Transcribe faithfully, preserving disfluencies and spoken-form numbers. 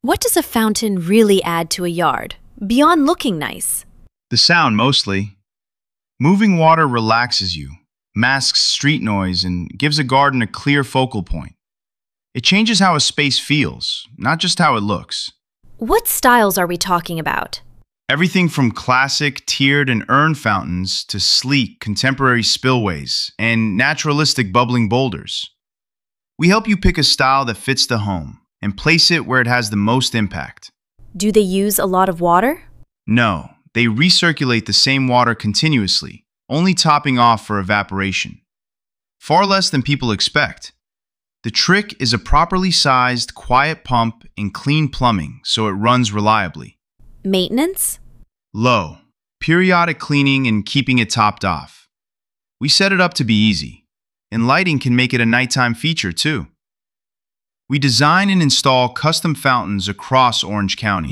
What does a fountain really add to a yard, beyond looking nice? The sound mostly. Moving water relaxes you, masks street noise, and gives a garden a clear focal point. It changes how a space feels, not just how it looks. What styles are we talking about? Everything from classic tiered and urn fountains to sleek contemporary spillways and naturalistic bubbling boulders. We help you pick a style that fits the home and place it where it has the most impact. Do they use a lot of water? No, they recirculate the same water continuously, only topping off for evaporation. Far less than people expect. The trick is a properly sized, quiet pump and clean plumbing so it runs reliably. Maintenance? Low. Periodic cleaning and keeping it topped off. We set it up to be easy, and lighting can make it a nighttime feature too. We design and install custom fountains across Orange County.